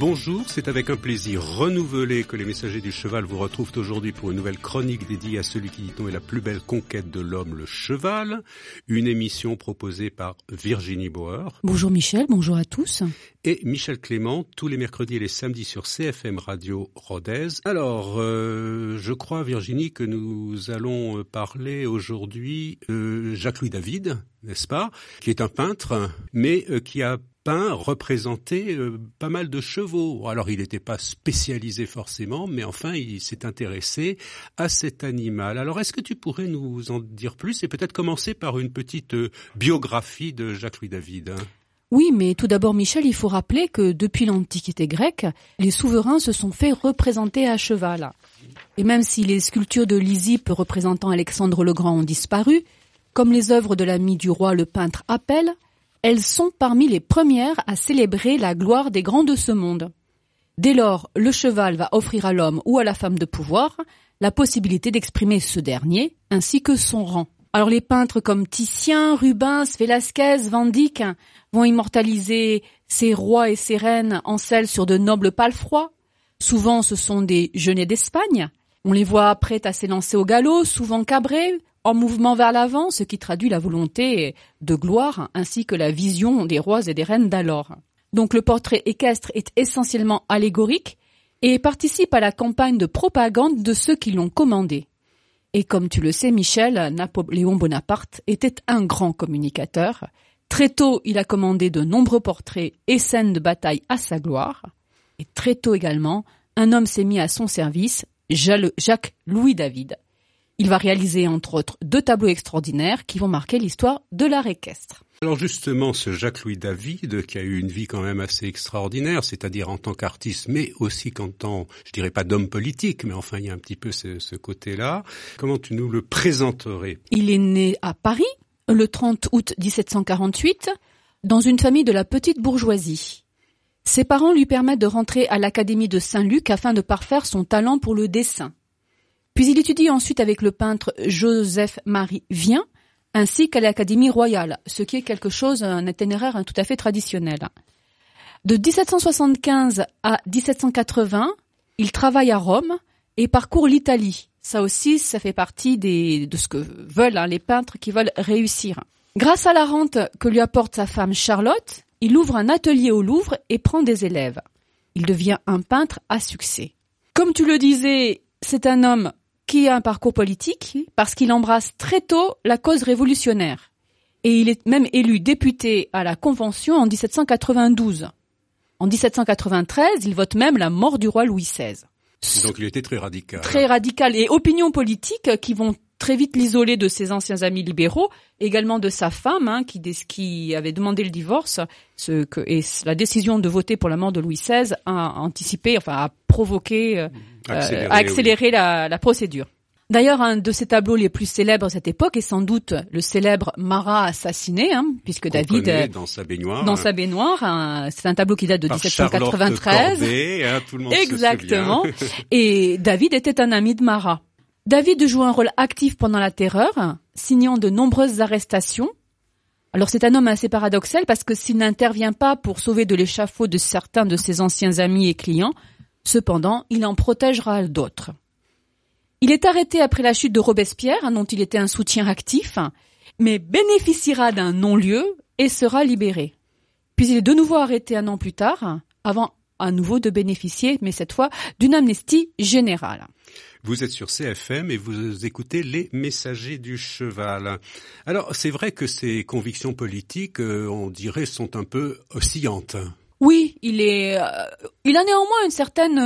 Bonjour, c'est avec un plaisir renouvelé que les Messagers du Cheval vous retrouvent aujourd'hui pour une nouvelle chronique dédiée à celui qui, dit-on, est la plus belle conquête de l'homme, le cheval. Une émission proposée par Virginie Bauer. Bonjour Michel, bonjour à tous. Et Michel Clément, tous les mercredis et les samedis sur CFM Radio Rodez. Alors, je crois, Virginie, que nous allons parler aujourd'hui Jacques-Louis David, n'est-ce pas, qui est un peintre, mais qui a représenté pas mal de chevaux. Alors, il n'était pas spécialisé forcément, mais enfin, il s'est intéressé à cet animal. Alors, est-ce que tu pourrais nous en dire plus et peut-être commencer par une petite biographie de Jacques-Louis David? Oui, mais tout d'abord, Michel, il faut rappeler que depuis l'Antiquité grecque, les souverains se sont fait représenter à cheval. Et même si les sculptures de Lysippe représentant Alexandre le Grand ont disparu, comme les œuvres de l'ami du roi, le peintre Apelle, elles sont parmi les premières à célébrer la gloire des grands de ce monde. Dès lors, le cheval va offrir à l'homme ou à la femme de pouvoir la possibilité d'exprimer ce dernier, ainsi que son rang. Alors les peintres comme Titien, Rubens, Velázquez, Van Dyck vont immortaliser ces rois et ces reines en selle sur de nobles palefrois. Souvent ce sont des genêts d'Espagne. On les voit prêts à s'élancer au galop, souvent cabrés, en mouvement vers l'avant, ce qui traduit la volonté de gloire ainsi que la vision des rois et des reines d'alors. Donc le portrait équestre est essentiellement allégorique et participe à la campagne de propagande de ceux qui l'ont commandé. Et comme tu le sais, Michel, Napoléon Bonaparte était un grand communicateur. Très tôt, il a commandé de nombreux portraits et scènes de bataille à sa gloire. Et très tôt également, un homme s'est mis à son service, Jacques-Louis David. Il va réaliser entre autres 2 tableaux extraordinaires qui vont marquer l'histoire de l'art équestre. Alors justement, ce Jacques-Louis David, qui a eu une vie quand même assez extraordinaire, c'est-à-dire en tant qu'artiste, mais aussi qu'en tant, je dirais pas d'homme politique, mais enfin il y a un petit peu ce côté-là. Comment tu nous le présenterais? Il est né à Paris, le 30 août 1748, dans une famille de la petite bourgeoisie. Ses parents lui permettent de rentrer à l'Académie de Saint-Luc afin de parfaire son talent pour le dessin. Puis il étudie ensuite avec le peintre Joseph-Marie Vien, ainsi qu'à l'Académie royale, ce qui est quelque chose, un itinéraire tout à fait traditionnel. De 1775 à 1780, il travaille à Rome et parcourt l'Italie. Ça aussi, ça fait partie de ce que veulent les peintres qui veulent réussir. Grâce à la rente que lui apporte sa femme Charlotte, il ouvre un atelier au Louvre et prend des élèves. Il devient un peintre à succès. Comme tu le disais, c'est un homme qui a un parcours politique parce qu'il embrasse très tôt la cause révolutionnaire. Et il est même élu député à la Convention en 1792. En 1793, il vote même la mort du roi Louis XVI. Donc il était très radical. Très radical. Et opinions politiques qui vont très vite l'isoler de ses anciens amis libéraux, également de sa femme qui avait demandé le divorce, et la décision de voter pour la mort de Louis XVI a anticipé, a provoqué, a accéléré la procédure. D'ailleurs, un de ses tableaux les plus célèbres à cette époque est sans doute le célèbre Marat assassiné, puisque David dans sa baignoire. C'est un tableau qui date de 1793. Corday, tout le monde exactement. se souvient. Et David était un ami de Marat. David joue un rôle actif pendant la Terreur, signant de nombreuses arrestations. Alors c'est un homme assez paradoxal parce que s'il n'intervient pas pour sauver de l'échafaud de certains de ses anciens amis et clients, cependant, il en protégera d'autres. Il est arrêté après la chute de Robespierre, dont il était un soutien actif, mais bénéficiera d'un non-lieu et sera libéré. Puis il est de nouveau arrêté 1 an plus tard, avant à nouveau de bénéficier, mais cette fois, d'une amnistie générale. Vous êtes sur CFM et vous écoutez les Messagers du Cheval. Alors, c'est vrai que ces convictions politiques, on dirait, sont un peu oscillantes. Oui, il a néanmoins une certaine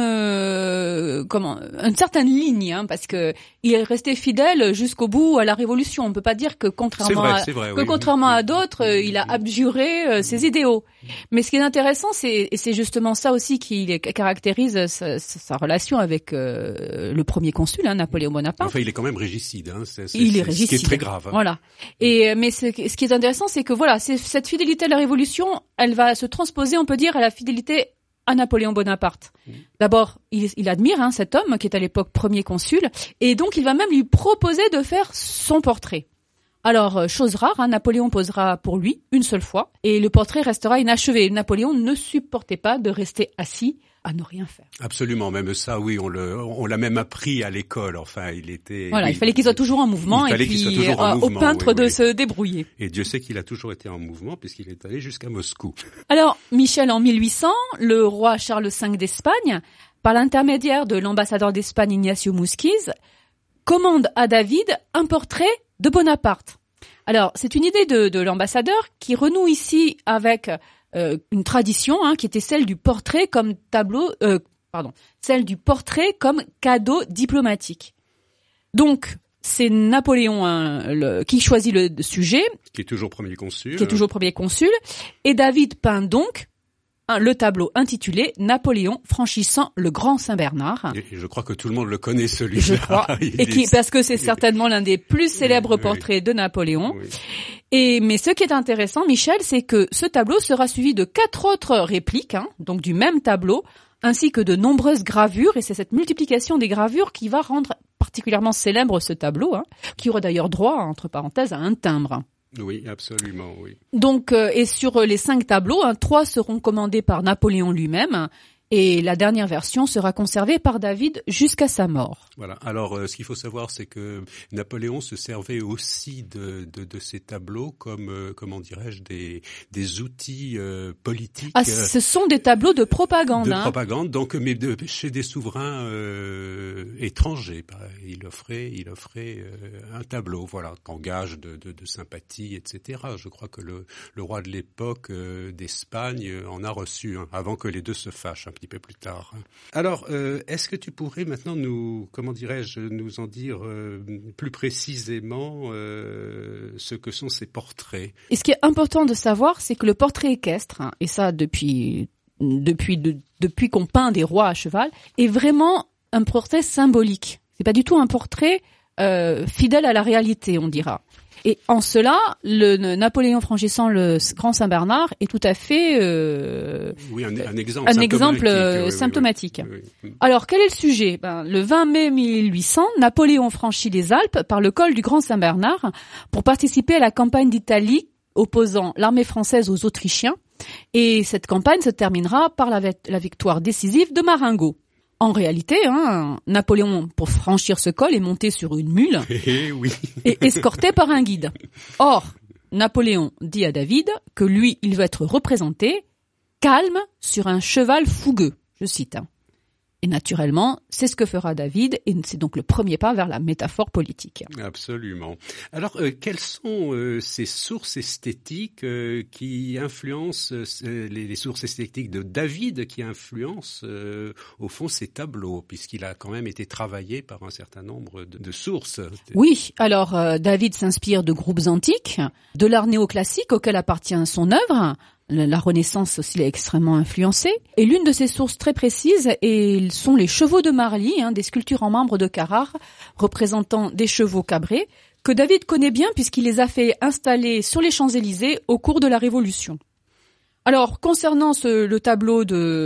ligne, parce que il est resté fidèle jusqu'au bout à la Révolution. On peut pas dire que contrairement à d'autres, il a abjuré ses idéaux. Mais ce qui est intéressant, et c'est justement ça aussi qui caractérise sa relation avec le premier consul, Napoléon Bonaparte. Enfin, il est quand même régicide, il est régicide. Ce qui est très grave. Voilà. Mais ce qui est intéressant, c'est que cette fidélité à la Révolution, elle va se transposer, on peut dire, à la fidélité à Napoléon Bonaparte. D'abord, il admire cet homme qui est à l'époque premier consul, et donc il va même lui proposer de faire son portrait. Alors, chose rare, Napoléon posera pour lui une seule fois, et le portrait restera inachevé. Napoléon ne supportait pas de rester assis à ne rien faire. Absolument, même ça, oui, on l'a même appris à l'école. Enfin, il fallait qu'il soit toujours en mouvement et puis au peintre de se débrouiller. Et Dieu sait qu'il a toujours été en mouvement puisqu'il est allé jusqu'à Moscou. Alors, Michel, en 1800, le roi Charles V d'Espagne, par l'intermédiaire de l'ambassadeur d'Espagne Ignacio Musquiz, commande à David un portrait de Bonaparte. Alors, c'est une idée de l'ambassadeur qui renoue ici avec une tradition qui était celle du portrait comme celle du portrait comme cadeau diplomatique. Donc, c'est Napoléon qui choisit le sujet. Qui est toujours premier consul. Et David peint donc le tableau intitulé Napoléon franchissant le Grand Saint-Bernard. Et je crois que tout le monde le connaît, celui-là. Je crois. Parce que c'est certainement l'un des plus célèbres portraits de Napoléon. Oui. Mais ce qui est intéressant, Michel, c'est que ce tableau sera suivi de 4 autres répliques, donc du même tableau, ainsi que de nombreuses gravures, et c'est cette multiplication des gravures qui va rendre particulièrement célèbre ce tableau, qui aura d'ailleurs droit, entre parenthèses, à un timbre. Oui, absolument, oui. Donc, et sur les 5 tableaux, 3 seront commandés par Napoléon lui-même, et la dernière version sera conservée par David jusqu'à sa mort. Voilà. Alors, ce qu'il faut savoir, c'est que Napoléon se servait aussi de ces tableaux comme, comment dirais-je, des outils politiques. Ah, ce sont des tableaux de propagande. De propagande, donc, mais chez des souverains étrangers. Il offrait un tableau, voilà, en gage de sympathie, etc. Je crois que le roi de l'époque d'Espagne en a reçu avant que les deux se fâchent. Un petit peu plus tard. Alors, est-ce que tu pourrais maintenant nous en dire plus précisément ce que sont ces portraits? Et ce qui est important de savoir, c'est que le portrait équestre, et ça depuis qu'on peint des rois à cheval, est vraiment un portrait symbolique. C'est pas du tout un portrait fidèle à la réalité, on dira. Et en cela, le Napoléon franchissant le Grand Saint-Bernard est tout à fait un exemple symptomatique. Oui. Alors, quel est le sujet? Le 20 mai 1800, Napoléon franchit les Alpes par le col du Grand Saint-Bernard pour participer à la campagne d'Italie opposant l'armée française aux Autrichiens. Et cette campagne se terminera par la victoire décisive de Marengo. En réalité, Napoléon, pour franchir ce col, est monté sur une mule et escorté par un guide. Or, Napoléon dit à David que lui, il veut être représenté calme sur un cheval fougueux. Je cite. Et naturellement, c'est ce que fera David, et c'est donc le premier pas vers la métaphore politique. Absolument. Alors, quelles sont ces sources esthétiques qui influencent, les sources esthétiques de David qui influencent, au fond, ces tableaux, puisqu'il a quand même été travaillé par un certain nombre de sources? Oui, alors David s'inspire de groupes antiques, de l'art néoclassique auquel appartient son œuvre. La Renaissance aussi l'est extrêmement influencée. Et l'une de ces sources très précises sont les chevaux de Marly, des sculptures en marbre de Carrare représentant des chevaux cabrés, que David connaît bien puisqu'il les a fait installer sur les Champs-Élysées au cours de la Révolution. Alors, concernant le tableau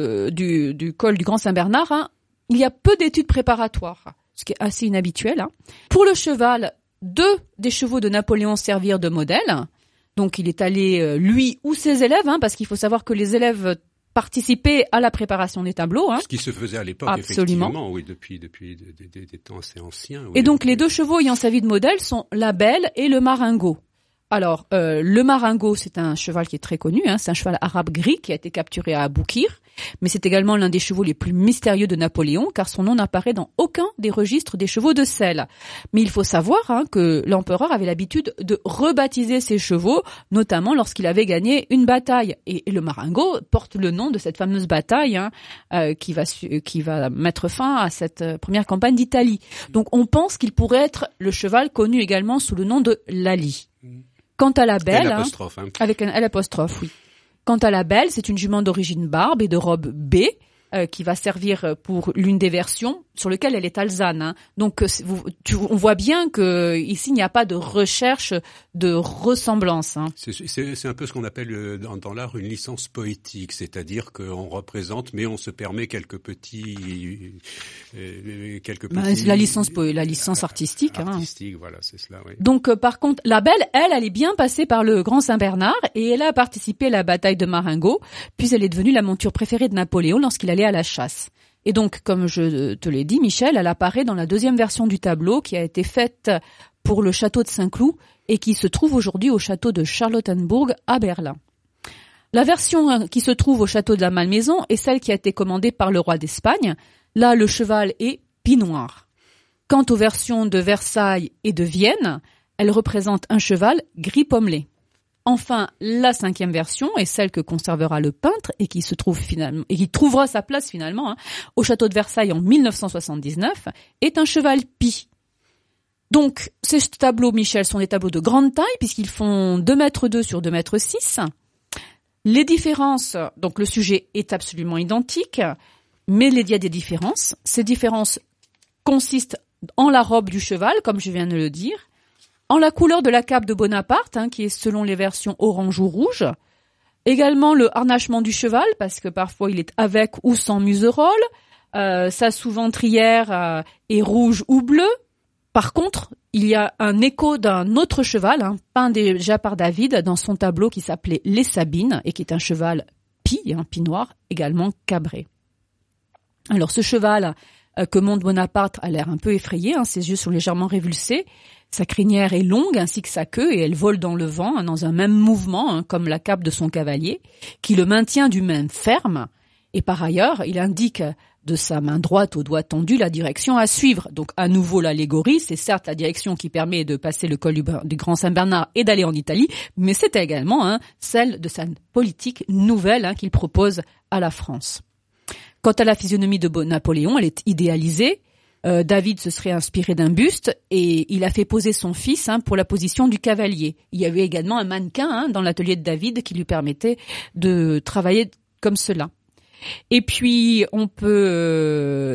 du col du Grand Saint-Bernard, il y a peu d'études préparatoires, ce qui est assez inhabituel. Pour le cheval, 2 des chevaux de Napoléon servirent de modèle. Donc, il est allé, lui ou ses élèves, parce qu'il faut savoir que les élèves participaient à la préparation des tableaux. Ce qui se faisait à l'époque, absolument. Effectivement, oui, depuis des temps assez anciens. Oui. Et donc, les 2 chevaux ayant servi de modèle sont la Belle et le Marengo. Alors, le Marengo, c'est un cheval qui est très connu, c'est un cheval arabe gris qui a été capturé à Aboukir, mais c'est également l'un des chevaux les plus mystérieux de Napoléon, car son nom n'apparaît dans aucun des registres des chevaux de selle. Mais il faut savoir que l'empereur avait l'habitude de rebaptiser ses chevaux, notamment lorsqu'il avait gagné une bataille. Et le Marengo porte le nom de cette fameuse bataille qui va mettre fin à cette première campagne d'Italie. Donc, on pense qu'il pourrait être le cheval connu également sous le nom de Lally. Quant à la Belle, avec un L apostrophe, oui. Quant à la Belle, c'est une jument d'origine barbe et de robe B, qui va servir pour l'une des versions sur lequel elle est alezane. Donc, on voit bien que ici il n'y a pas de recherche de ressemblance. C'est un peu ce qu'on appelle dans l'art une licence poétique, c'est-à-dire qu'on représente, mais on se permet quelques petits. La licence artistique. Artistique, voilà, c'est cela. Oui. Donc, par contre, la Belle, elle est bien passée par le Grand Saint-Bernard et elle a participé à la bataille de Marengo, puis elle est devenue la monture préférée de Napoléon lorsqu'il allait aller à la chasse. Et donc, comme je te l'ai dit, Michel, elle apparaît dans la deuxième version du tableau qui a été faite pour le château de Saint-Cloud et qui se trouve aujourd'hui au château de Charlottenburg à Berlin. La version qui se trouve au château de la Malmaison est celle qui a été commandée par le roi d'Espagne. Là, le cheval est pie-noir. Quant aux versions de Versailles et de Vienne, elles représentent un cheval gris pommelé. Enfin, la cinquième version est celle que conservera le peintre et qui se trouve finalement et qui trouvera sa place finalement au château de Versailles en 1979 est un cheval pie. Donc, ces tableaux, Michel, sont des tableaux de grande taille puisqu'ils font 2,2 m sur 2,6 m. Les différences, donc le sujet est absolument identique, mais il y a des différences. Ces différences consistent en la robe du cheval, comme je viens de le dire, en la couleur de la cape de Bonaparte, qui est selon les versions orange ou rouge. Également le harnachement du cheval, parce que parfois il est avec ou sans muserolle. Sa sous-ventrière est rouge ou bleue. Par contre, il y a un écho d'un autre cheval, peint déjà par David dans son tableau qui s'appelait Les Sabines, et qui est un cheval pie noir, également cabré. Alors ce cheval que monte Bonaparte a l'air un peu effrayé, ses yeux sont légèrement révulsés. Sa crinière est longue ainsi que sa queue et elle vole dans le vent dans un même mouvement comme la cape de son cavalier qui le maintient d'une main ferme et par ailleurs il indique de sa main droite au doigt tendu la direction à suivre. Donc à nouveau l'allégorie, c'est certes la direction qui permet de passer le col du Grand Saint-Bernard et d'aller en Italie, mais c'est également celle de sa politique nouvelle qu'il propose à la France. Quant à la physionomie de Napoléon, elle est idéalisée. David se serait inspiré d'un buste et il a fait poser son fils pour la position du cavalier. Il y avait également un mannequin dans l'atelier de David qui lui permettait de travailler comme cela. Et puis on peut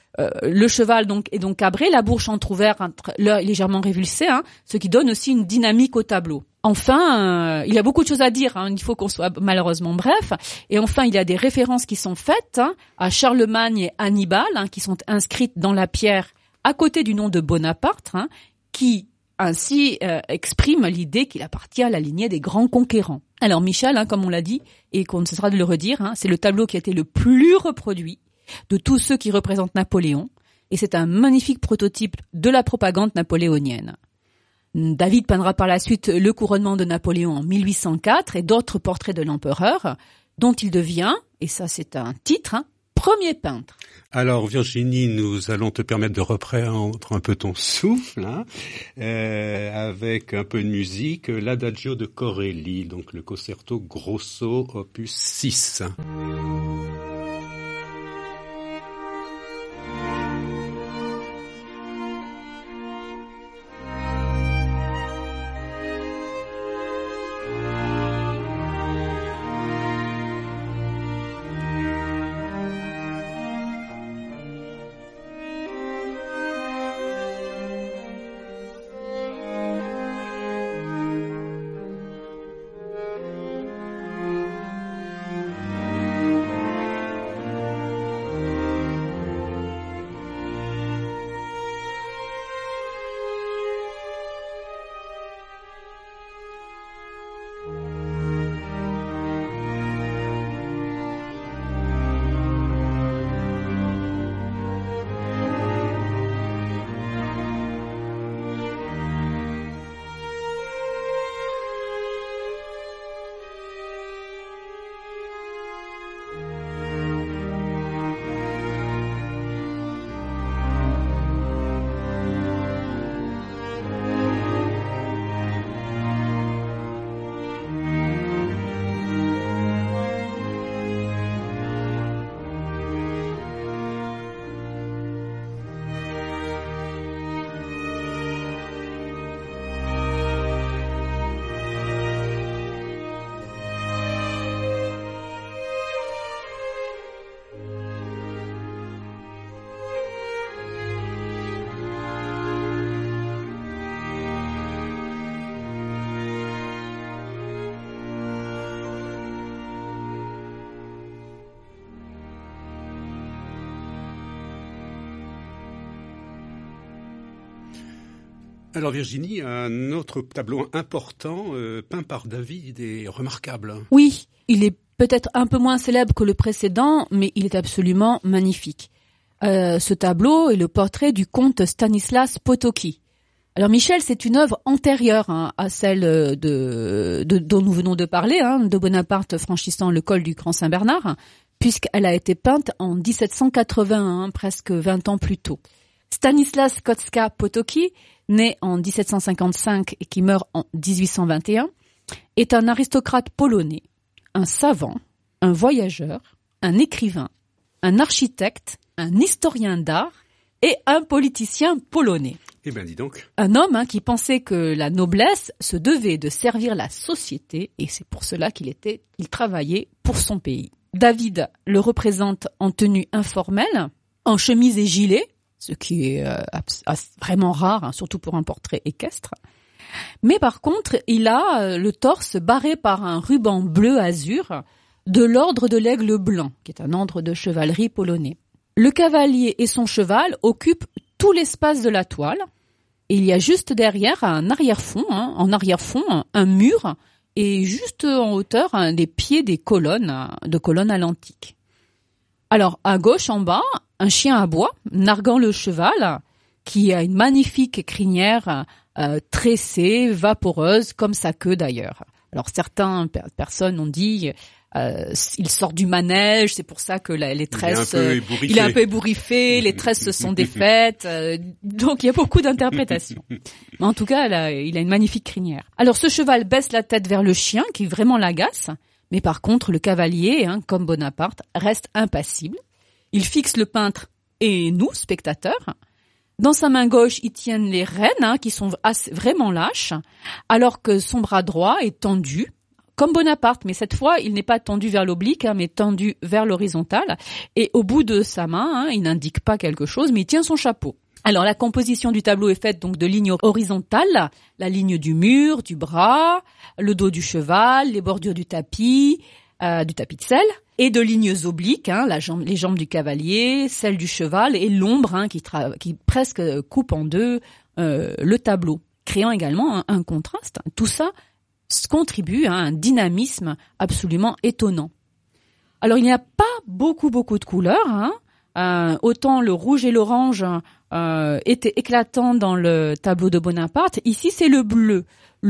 le cheval est donc cabré, la bouche entrouverte, légèrement révulsée, ce qui donne aussi une dynamique au tableau. Enfin, il y a beaucoup de choses à dire, il faut qu'on soit malheureusement bref. Et enfin, il y a des références qui sont faites à Charlemagne et Hannibal, qui sont inscrites dans la pierre à côté du nom de Bonaparte, qui ainsi exprime l'idée qu'il appartient à la lignée des grands conquérants. Alors Michel, comme on l'a dit, et qu'on ne cessera de le redire, c'est le tableau qui a été le plus reproduit de tous ceux qui représentent Napoléon, et c'est un magnifique prototype de la propagande napoléonienne. David peindra par la suite le couronnement de Napoléon en 1804 et d'autres portraits de l'empereur, dont il devient, et ça c'est un titre, premier peintre. Alors Virginie, nous allons te permettre de reprendre un peu ton souffle, avec un peu de musique, l'Adagio de Corelli, donc le concerto grosso opus 6. Alors Virginie, un autre tableau important peint par David est remarquable. Oui, il est peut-être un peu moins célèbre que le précédent, mais il est absolument magnifique. Ce tableau est le portrait du comte Stanislas Potocki. Alors Michel, c'est une œuvre antérieure à celle dont nous venons de parler, de Bonaparte franchissant le col du Grand Saint-Bernard, puisqu'elle a été peinte en 1781, presque 20 ans plus tôt. Stanislas Kostka Potocki, né en 1755 et qui meurt en 1821, est un aristocrate polonais, un savant, un voyageur, un écrivain, un architecte, un historien d'art et un politicien polonais. Eh ben, dis donc. Un homme qui pensait que la noblesse se devait de servir la société et c'est pour cela qu'il travaillait pour son pays. David le représente en tenue informelle, en chemise et gilet, ce qui est vraiment rare, surtout pour un portrait équestre. Mais par contre, il a le torse barré par un ruban bleu-azur de l'ordre de l'Aigle blanc, qui est un ordre de chevalerie polonais. Le cavalier et son cheval occupent tout l'espace de la toile. Et il y a juste derrière, en arrière-fond, un mur et juste en hauteur, des pieds des colonnes à l'antique. Alors, à gauche, en bas, un chien à bois, narguant le cheval, qui a une magnifique crinière tressée, vaporeuse, comme sa queue d'ailleurs. Alors, certaines personnes ont dit... il sort du manège, c'est pour ça que les tresses, il est un peu ébouriffé, les tresses se sont défaites, donc il y a beaucoup d'interprétations. Mais en tout cas, il a une magnifique crinière. Alors ce cheval baisse la tête vers le chien, qui vraiment l'agace, mais par contre le cavalier, comme Bonaparte, reste impassible. Il fixe le peintre et nous, spectateurs. Dans sa main gauche, il tient les rênes, qui sont vraiment lâches, alors que son bras droit est tendu, comme Bonaparte, mais cette fois, il n'est pas tendu vers l'oblique, mais tendu vers l'horizontale. Et au bout de sa main, il n'indique pas quelque chose, mais il tient son chapeau. Alors, la composition du tableau est faite donc de lignes horizontales, la ligne du mur, du bras, le dos du cheval, les bordures du tapis de selle, et de lignes obliques, les jambes du cavalier, celles du cheval, et l'ombre qui presque coupe en deux le tableau, créant également un contraste. Tout ça contribue à un dynamisme absolument étonnant. Alors, il n'y a pas beaucoup de couleurs. Autant le rouge et l'orange étaient éclatants dans le tableau de Bonaparte. Ici, c'est le bleu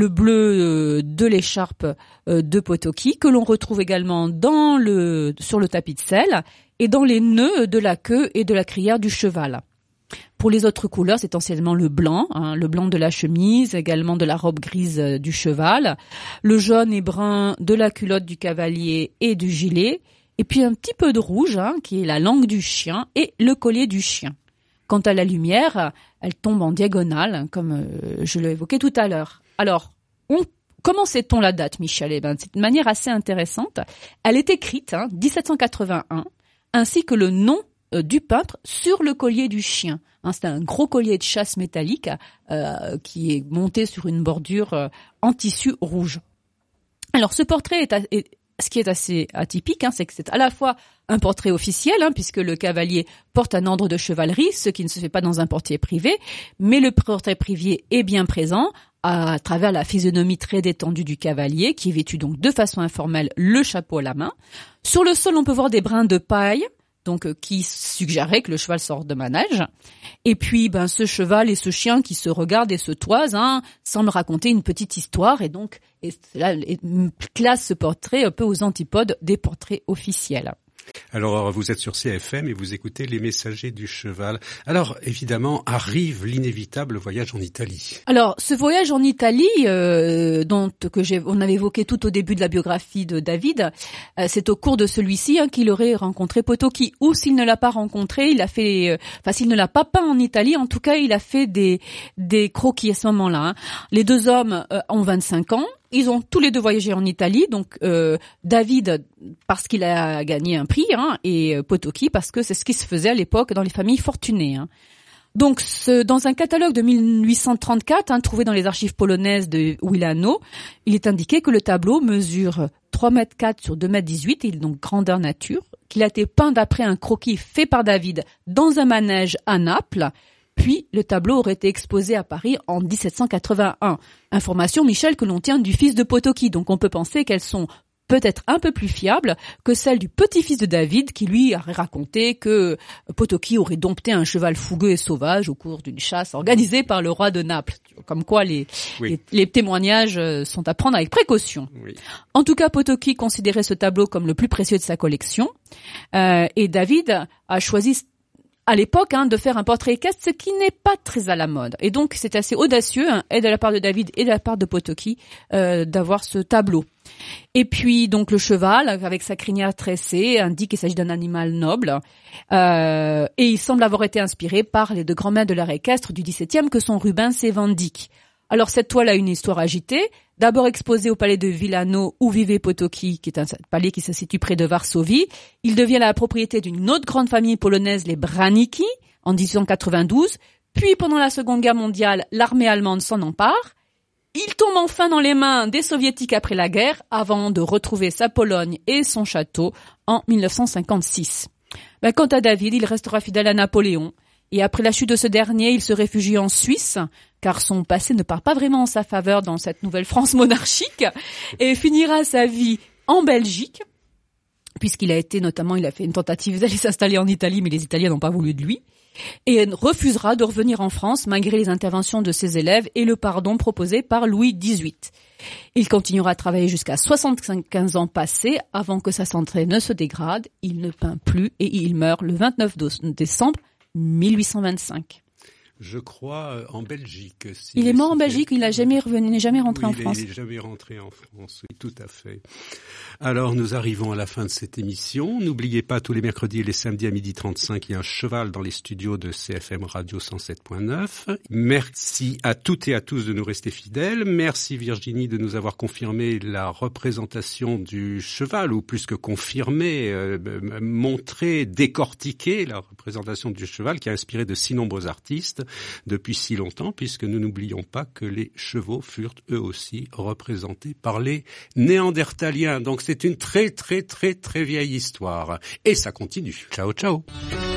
de l'écharpe de Potocki, que l'on retrouve également sur le tapis de selle et dans les nœuds de la queue et de la crinière du cheval. Pour les autres couleurs, c'est essentiellement le blanc de la chemise, également de la robe grise du cheval, le jaune et brun de la culotte du cavalier et du gilet, et puis un petit peu de rouge, qui est la langue du chien et le collier du chien. Quant à la lumière, elle tombe en diagonale, comme je l'ai évoqué tout à l'heure. Alors, comment sait-on la date, Michel ? C'est une manière assez intéressante. Elle est écrite, 1781, ainsi que le nom du peintre sur le collier du chien. C'est un gros collier de chasse métallique qui est monté sur une bordure en tissu rouge. Alors ce portrait ce qui est assez atypique, c'est que c'est à la fois un portrait officiel, puisque le cavalier porte un ordre de chevalerie, ce qui ne se fait pas dans un portrait privé, mais le portrait privé est bien présent à travers la physionomie très détendue du cavalier, qui est vêtu donc de façon informelle, le chapeau à la main. Sur le sol, on peut voir des brins de paille, donc qui suggérait que le cheval sort de manège. Et puis, ce cheval et ce chien qui se regardent et se toisent, semblent raconter une petite histoire, et donc cela classe ce portrait un peu aux antipodes des portraits officiels. Alors, vous êtes sur CFM et vous écoutez Les Messagers du Cheval. Alors, évidemment, arrive l'inévitable voyage en Italie. Alors, ce voyage en Italie, on avait évoqué tout au début de la biographie de David, c'est au cours de celui-ci qu'il aurait rencontré Potocki. Ou s'il ne l'a pas rencontré, s'il ne l'a pas peint en Italie, en tout cas, il a fait des croquis à ce moment-là. Les deux hommes ont 25 ans. Ils ont tous les deux voyagé en Italie, donc David parce qu'il a gagné un prix, et Potocki parce que c'est ce qui se faisait à l'époque dans les familles fortunées. Donc dans un catalogue de 1834, trouvé dans les archives polonaises de Wilano, il est indiqué que le tableau mesure 3,4 m sur 2,18 m, il est donc grandeur nature, qu'il a été peint d'après un croquis fait par David dans un manège à Naples. Puis, le tableau aurait été exposé à Paris en 1781. Information, Michel, que l'on tient du fils de Potocki. Donc, on peut penser qu'elles sont peut-être un peu plus fiable que celle du petit-fils de David qui lui aurait raconté que Potocki aurait dompté un cheval fougueux et sauvage au cours d'une chasse organisée par le roi de Naples. Comme quoi les témoignages sont à prendre avec précaution. Oui. En tout cas, Potocki considérait ce tableau comme le plus précieux de sa collection et David a choisi à l'époque de faire un portrait équestre, ce qui n'est pas très à la mode. Et donc c'est assez audacieux, et de la part de David et de la part de Potocki, d'avoir ce tableau. Et puis donc le cheval, avec sa crinière tressée, indique qu'il s'agit d'un animal noble, et il semble avoir été inspiré par les deux grands maîtres de l'art équestre du XVIIe que sont Rubens et Van Dyck. Alors cette toile a une histoire agitée, d'abord exposée au palais de Villano où vivait Potocki, qui est un palais qui se situe près de Varsovie. Il devient la propriété d'une autre grande famille polonaise, les Branicki, en 1892. Puis pendant la Seconde Guerre mondiale, l'armée allemande s'en empare. Il tombe enfin dans les mains des soviétiques après la guerre, avant de retrouver sa Pologne et son château en 1956. Quant à David, il restera fidèle à Napoléon. Et après la chute de ce dernier, il se réfugie en Suisse, car son passé ne part pas vraiment en sa faveur dans cette nouvelle France monarchique, et finira sa vie en Belgique, puisqu'il a fait une tentative d'aller s'installer en Italie, mais les Italiens n'ont pas voulu de lui, et refusera de revenir en France malgré les interventions de ses élèves et le pardon proposé par Louis XVIII. Il continuera à travailler jusqu'à 75 ans passés avant que sa santé ne se dégrade. Il ne peint plus et il meurt le 29 décembre 1825. Je crois en Belgique. Il est mort en Belgique, il n'est jamais rentré en France. Il n'est jamais rentré en France, oui, tout à fait. Alors, nous arrivons à la fin de cette émission. N'oubliez pas, tous les mercredis et les samedis à 12h35, il y a un cheval dans les studios de CFM Radio 107.9. Merci à toutes et à tous de nous rester fidèles. Merci Virginie de nous avoir confirmé la représentation du cheval, ou plus que confirmé, montré, décortiqué la représentation du cheval qui a inspiré de si nombreux artistes depuis si longtemps, puisque nous n'oublions pas que les chevaux furent eux aussi représentés par les Néandertaliens. Donc c'est une très très très très vieille histoire. Et ça continue. Ciao ciao.